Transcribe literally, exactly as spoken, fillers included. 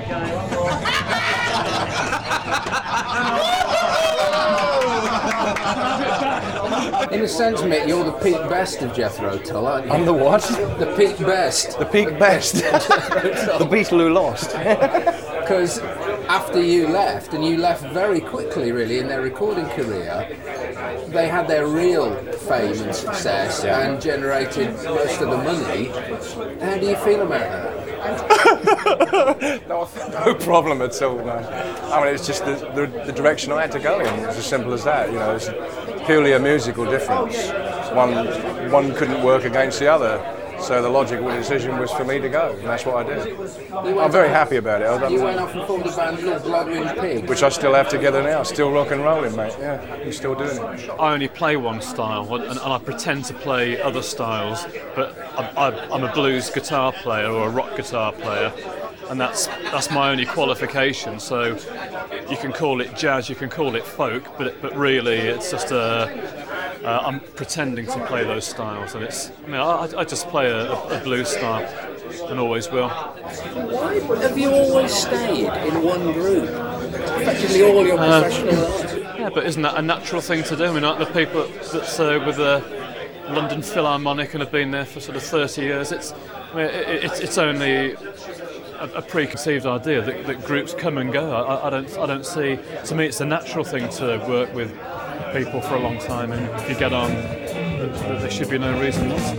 In a sense, Mick, you're the Pete Best of Jethro Tull, aren't you? I'm the what? The Pete Best. The Pete Best. The Beatle who lost. Because after you left, and you left very quickly really in their recording career, they had their real fame and success yeah. and generated most of the money. How do you feel about that? no, no problem at all, man. I mean, it's just the, the, the direction I had to go in. It's as simple as that. You know, it's purely a musical difference. One one couldn't work against the other. So the logical decision was for me to go, and that's what I did. I'm very happy about it. You went off and formed a band called Bloodwind Pigs, which I still have together now. Still rock and rolling, mate. Yeah, I'm still doing it. I only play one style, and, and I pretend to play other styles. But I, I, I'm a blues guitar player or a rock guitar player, and that's that's my only qualification. So you can call it jazz, you can call it folk, but but really it's just a. Uh, I'm pretending to play those styles, and it's. I mean, I, I just play a, a blues style, and always will. Why have you always stayed in one group? Effectively, all your Uh, professional life. Yeah, but isn't that a natural thing to do? I mean, like the people that's uh, with the London Philharmonic and have been there for sort of thirty years. It's. I mean, it, it's, it's only a, a preconceived idea that, that groups come and go. I, I don't. I don't see. To me, it's a natural thing to work with people for a long time, and if you get on, there should be no reason not to.